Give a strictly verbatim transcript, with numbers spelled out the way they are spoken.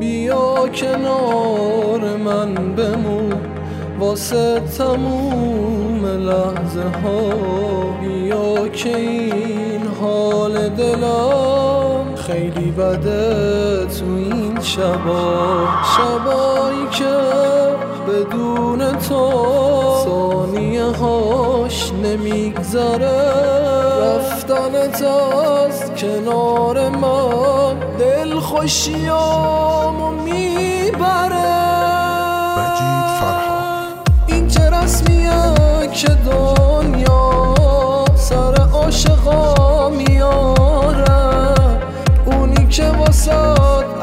بیا کنار من بمون واسه تموم لحظه ها. بیا که این حال دلم خیلی بده تو این شبا، شبایی که بدون تو ثانیه هاش نمیگذره. رفتنت از کنار من دل خوشیامو میبره. مجید فرهاد. این چه رسمیه که دنیا سر عاشقا میاره، اونی که واسه